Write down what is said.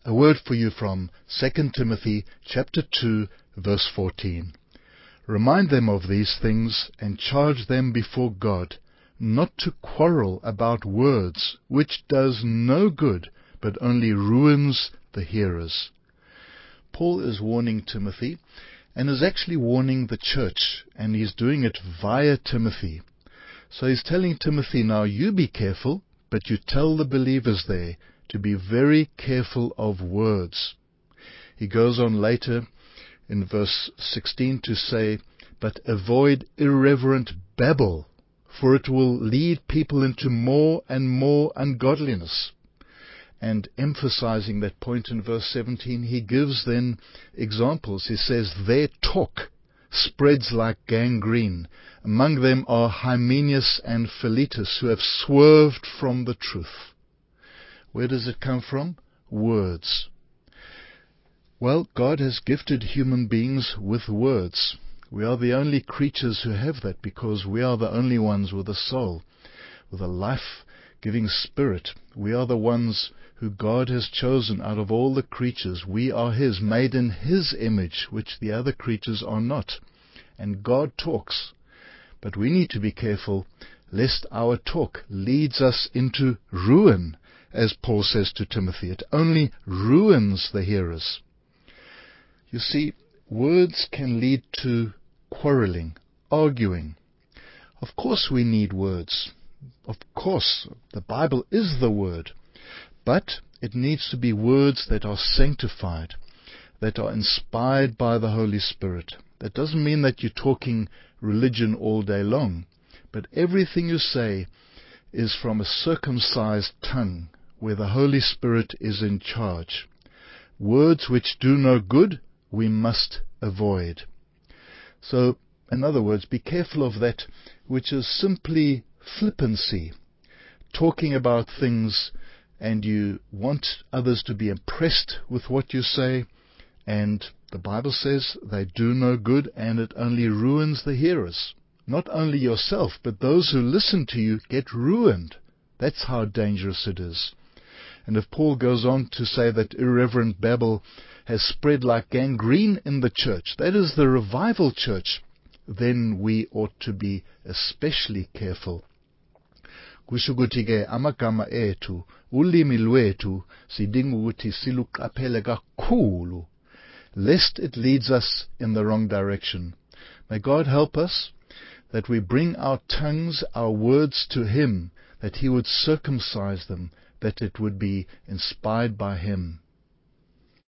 A word for you from 2 Timothy chapter 2, verse 14. Remind them of these things and charge them before God, not to quarrel about words, which does no good, but only ruins the hearers. Paul is warning Timothy, and is actually warning the church, and he's doing it via Timothy. So he's telling Timothy, now you be careful, but you tell the believers there to be very careful of words. He goes on later in verse 16 to say, but avoid irreverent babble, for it will lead people into more and more ungodliness. And emphasizing that point in verse 17, he gives then examples. He says, their talk spreads like gangrene. Among them are Hymenaeus and Philetus, who have swerved from the truth. Where does it come from? Words. Well, God has gifted human beings with words. We are the only creatures who have that, because we are the only ones with a soul, with a life-giving spirit. We are the ones who God has chosen out of all the creatures. We are His, made in His image, which the other creatures are not. And God talks. But we need to be careful lest our talk leads us into ruin, as Paul says to Timothy. It only ruins the hearers. You see, words can lead to quarreling, arguing. Of course we need words. Of course, the Bible is the Word. But it needs to be words that are sanctified, that are inspired by the Holy Spirit. That doesn't mean that you're talking religion all day long, but everything you say is from a circumcised tongue, where the Holy Spirit is in charge. Words which do no good, we must avoid. So, in other words, be careful of that which is simply flippancy, talking about things, and you want others to be impressed with what you say, and the Bible says they do no good, and it only ruins the hearers. Not only yourself, but those who listen to you get ruined. That's how dangerous it is. And if Paul goes on to say that irreverent babble has spread like gangrene in the church, that is the revival church, then we ought to be especially careful. Kusho ukuthi-ke amagama ethu, ulimi lwethu sidinga ukuthi siluqaphele kakhulu, lest it leads us in the wrong direction. May God help us that we bring our tongues, our words to Him, that He would circumcise them, that it would be inspired by Him.